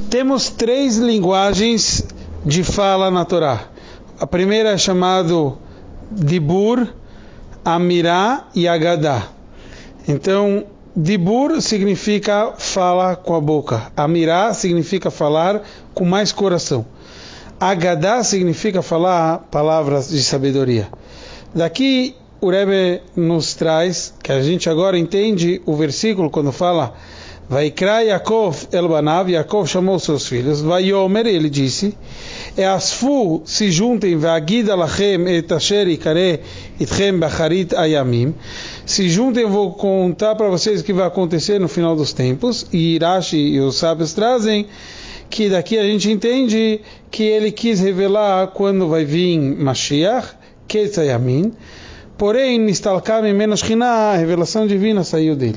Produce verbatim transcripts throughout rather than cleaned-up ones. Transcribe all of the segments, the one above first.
Temos três linguagens de fala na Torá. A primeira é chamado Dibur, Amirá e Agadá. Então, Dibur significa fala com a boca. Amirá significa falar com mais coração. Agadá significa falar palavras de sabedoria. Daqui o Rebbe nos traz, que a gente agora entende o versículo quando fala Vaikra Yaakov el Banav, Yaakov chamou seus filhos, Vayomer, ele disse, Easfu, se juntem, Vagida lachem et asher ikare itchem bacharit ayamim, se juntem, eu vou contar para vocês o que vai acontecer no final dos tempos. E Rashi e os sábios trazem que daqui a gente entende que ele quis revelar quando vai vir Mashiach, Ketz Hayamin, porém, Nistalka mimeno Shekhinah, a revelação divina saiu dele.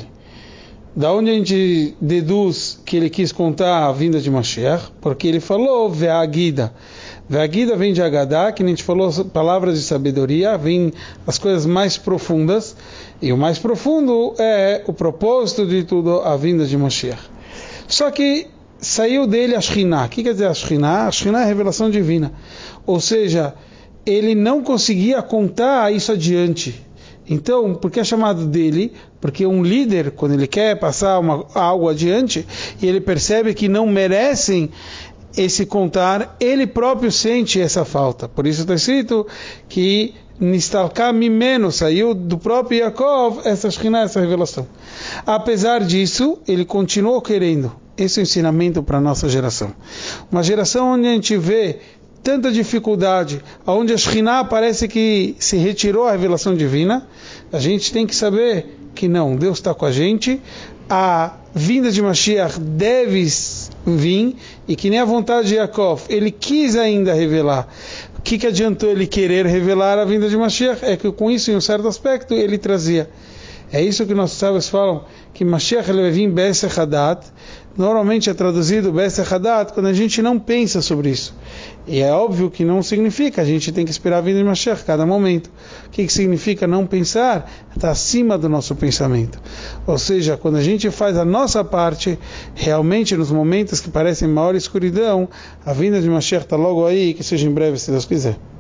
Da onde a gente deduz que ele quis contar a vinda de Mashiach? Porque ele falou Ve'agida. Ve'agida vem de Agadá, que a gente falou palavras de sabedoria, vem as coisas mais profundas, e o mais profundo é o propósito de tudo, a vinda de Mashiach. Só que saiu dele a Shekhinah. O que quer dizer a Shekhinah? A Shekhinah é a revelação divina. Ou seja, ele não conseguia contar isso adiante. Então, por que é chamado dele? Porque um líder, quando ele quer passar uma, algo adiante, e ele percebe que não merecem esse contar, ele próprio sente essa falta. Por isso está escrito que Nistalka mimeno, saiu do próprio Yaakov essa Shekhinah, essa revelação. Apesar disso, ele continuou querendo. Esse é o ensinamento para a nossa geração. Uma geração onde a gente vê tanta dificuldade, onde a Shekhinah parece que se retirou a revelação divina, a gente tem que saber que não, Deus está com a gente, a vinda de Mashiach deve vir, e que nem a vontade de Yaakov, ele quis ainda revelar. O que, que adiantou ele querer revelar a vinda de Mashiach? É que com isso, em um certo aspecto, ele trazia. É isso que nossos sábios falam, que Mashiach ele vai vir Be'esech Hadat. Normalmente é traduzido Be'esech Hadat quando a gente não pensa sobre isso. E é óbvio que não significa, a gente tem que esperar a vinda de Mashiach a cada momento. O que, que significa não pensar? Está acima do nosso pensamento. Ou seja, quando a gente faz a nossa parte, realmente nos momentos que parecem maior escuridão, a vinda de Mashiach está logo aí, que seja em breve, se Deus quiser.